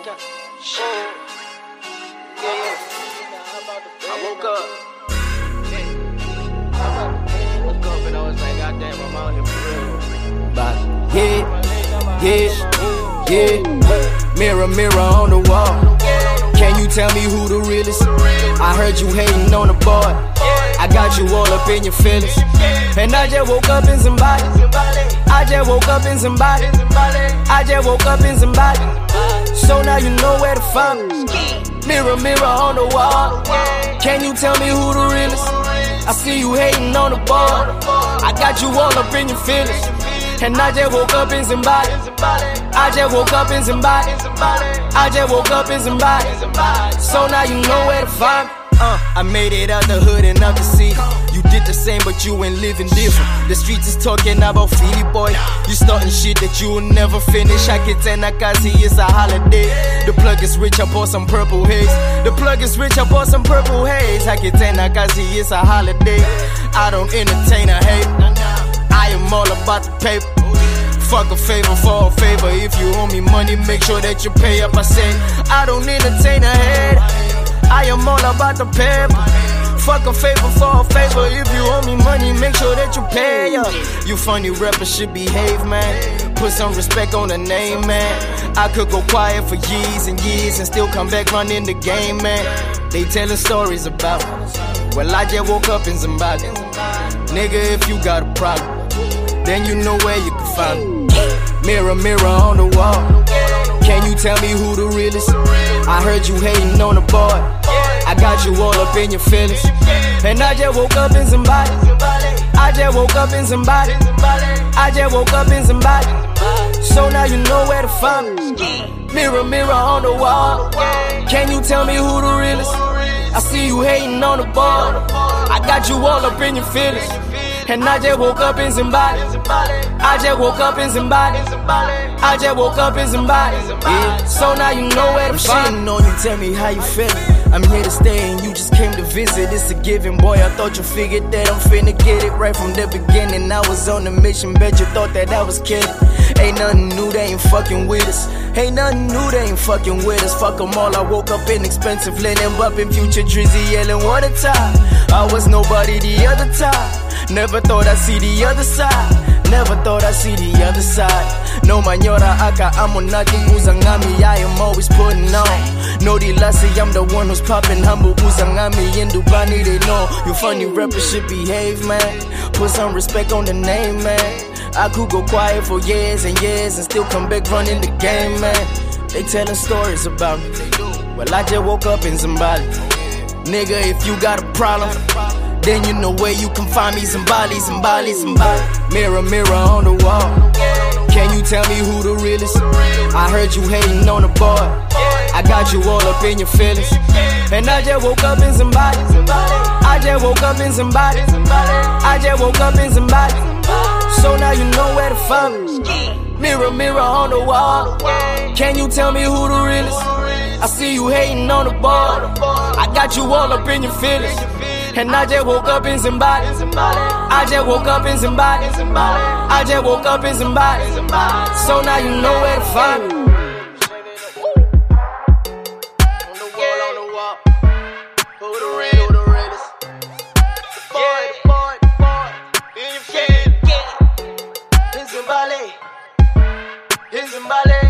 I woke up. Woke up and I was like, goddamn, I'm out here for real. Yeah. Mirror, mirror on the wall. Can you tell me who the realest? I heard you hating on the boy. I got you all up in your feelings. And I just woke up in Zimbabwe. I just woke up in Zimbabwe. I just woke up in Zimbabwe. So now you know where to find me. Mirror, mirror on the wall. Can you tell me who the realest? I see you hating on the boy. I got you all up in your feelings. And I just woke up in Zimbabwe. I just woke up in Zimbabwe. I just woke up in Zimbabwe. So now you know where to find me. I made it out the hood and out the city. You did the same, but you ain't living different. The streets is talking about Philly boy. You starting shit that you will never finish. I can tell Nakazi it's a holiday. The plug is rich, I bought some purple haze. The plug is rich, I bought some purple haze. I can tell Nakazi it's a holiday. I don't entertain a hate. I am all about the paper. Fuck a favor for a favor. If you owe me money, make sure that you pay up. I say I don't entertain a hate. I am all about the paper. Fuck a favor for a favor. If you owe me money, make sure that you pay up. You funny rappers should behave, man. Put some respect on the name, man. I could go quiet for years and years and still come back running the game, man. They telling stories about me. Well, I just woke up in Zimbabwe. Nigga, if you got a problem, then you know where you can find me. Mirror, mirror on the wall. Can you tell me who the realest? I heard you hating on the boy. I got you all up in your feelings. And I just woke up in Zimbabwe. I just woke up in Zimbabwe. I just woke up in Zimbabwe. So now you know where to find me. Mirror, mirror on the wall. Can you tell me who the realest? I see you hating on the boy. I got you all up in your feelings. And I just woke up in Zimbabwe. I just woke up in Zimbabwe. I just woke up in Zimbabwe. Yeah. So now you know where to find me. I'm shitting on you, tell me how you feeling. I'm here to stay and you just came to visit. It's a given, boy. I thought you figured that I'm finna get it right from the beginning. I was on a mission, bet you thought that I was kidding. Ain't nothing new, they ain't fucking with us. Ain't nothing new, they ain't fucking with us. Fuck them all, I woke up inexpensive, letting up in Future Drizzy yelling, what a time. I was nobody the other time. Never thought I'd see the other side. Never thought I'd see the other side. No manyora aka amo nati uzangami. I am always putting on. No dilasi, I'm the one who's popping humble uzangami. In Dubani they know. You funny rappers should behave, man. Put some respect on the name, man. I could go quiet for years and years and still come back running the game, man. They telling stories about me. Well, I just woke up in Zimbabwe. Nigga, if you got a problem, then you know where you can find me. Zimbabwe, Zimbabwe, Zimbabwe. Mirror, mirror on the wall. Can you tell me who the realest? I heard you hating on the boy. I got you all up in your feelings. And I just woke up in Zimbabwe. I just woke up in Zimbabwe. I just woke up in Zimbabwe. So now you know where to find me. Mirror, mirror on the wall. Can you tell me who the realest? I see you hating on the boy. I got you all up in your feelings. And I just woke up in Zimbabwe. I just woke up in Zimbabwe. I just woke up in Zimbabwe. So now you know where to find me. On the wall, on the wall. Who the real, the realest? The boy. In your feelings. In Zimbabwe. In Zimbabwe.